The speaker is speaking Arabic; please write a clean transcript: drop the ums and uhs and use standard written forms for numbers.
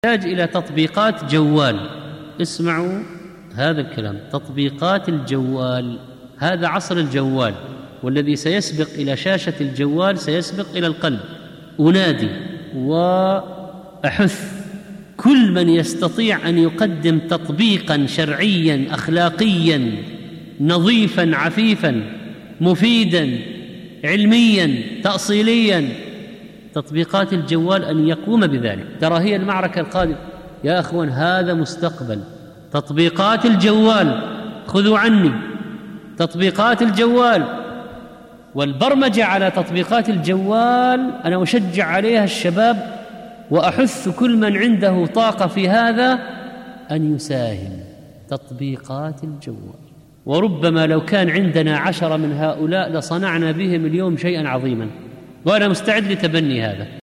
يحتاج إلى تطبيقات جوال. اسمعوا هذا الكلام، تطبيقات الجوال. هذا عصر الجوال، والذي سيسبق إلى شاشة الجوال سيسبق إلى القلب. أنادي وأحث كل من يستطيع أن يقدم تطبيقا شرعيا أخلاقيا نظيفا عفيفا مفيدا علميا تأصيليا، تطبيقات الجوال أن يقوم بذلك. ترى هي المعركة القادمة يا أخوان، هذا مستقبل. تطبيقات الجوال، خذوا عني تطبيقات الجوال والبرمجة على تطبيقات الجوال. أنا أشجع عليها الشباب وأحث كل من عنده طاقة في هذا أن يساهم. تطبيقات الجوال، وربما لو كان عندنا 10 من هؤلاء لصنعنا بهم اليوم شيئا عظيما، وأنا مستعد لتبني هذا.